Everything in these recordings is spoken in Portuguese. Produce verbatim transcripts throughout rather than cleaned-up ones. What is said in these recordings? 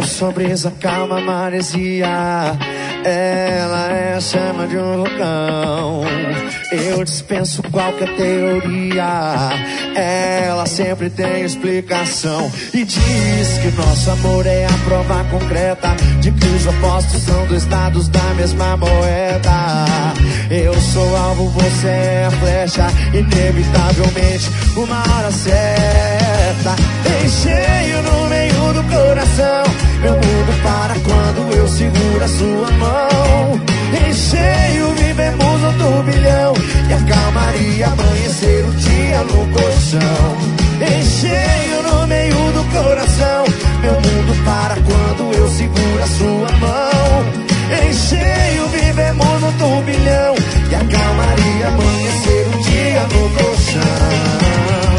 sou brisa, calma, maresia. Ela é a chama de um vulcão. Eu dispenso qualquer teoria. Ela sempre tem explicação. E diz que nosso amor é a prova concreta de que os opostos são dois lados da mesma moeda. Eu sou alvo, você é a flecha. Inevitavelmente, uma hora certa. Em cheio no meio do coração. Meu mundo para quando eu seguro a sua mão. Em cheio vivemos um turbilhão. E a calmaria amanhecer o dia no colchão. Em cheio no meio do coração. Meu mundo para quando eu seguro a sua mão. Em cheio vivemos um turbilhão. E a calmaria amanhecer o dia no colchão.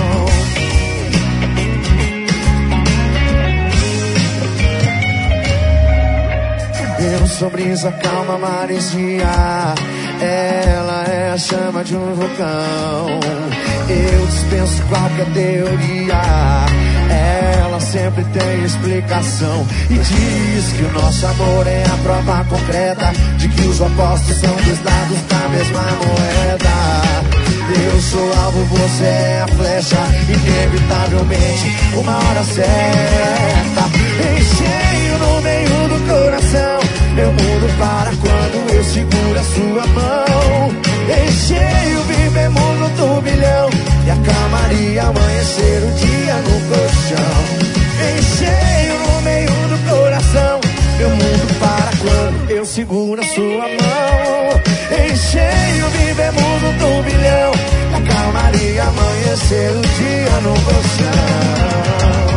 Eu sou brisa, calma, maresia. Ela é a chama de um vulcão. Eu dispenso qualquer teoria. Ela sempre tem explicação. E diz que o nosso amor é a prova concreta de que os opostos são dois lados da mesma moeda. Eu sou alvo, você é a flecha. Inevitavelmente, uma hora certa. Em cheio no meio do coração. Meu mundo para quando eu seguro a sua mão. Em cheio vivemos no turbilhão. E a calmaria amanhecer o dia no colchão. Em cheio no meio do coração. Meu mundo para quando eu seguro a sua mão. Em cheio vivemos no turbilhão. E a calmaria amanhecer o dia no colchão.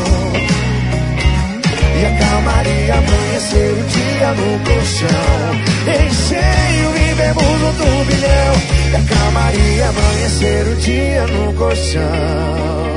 E a calmaria amanhecer o dia no colchão. Em cheio vivemos um turbilhão. E a calmaria amanhecer o dia no colchão.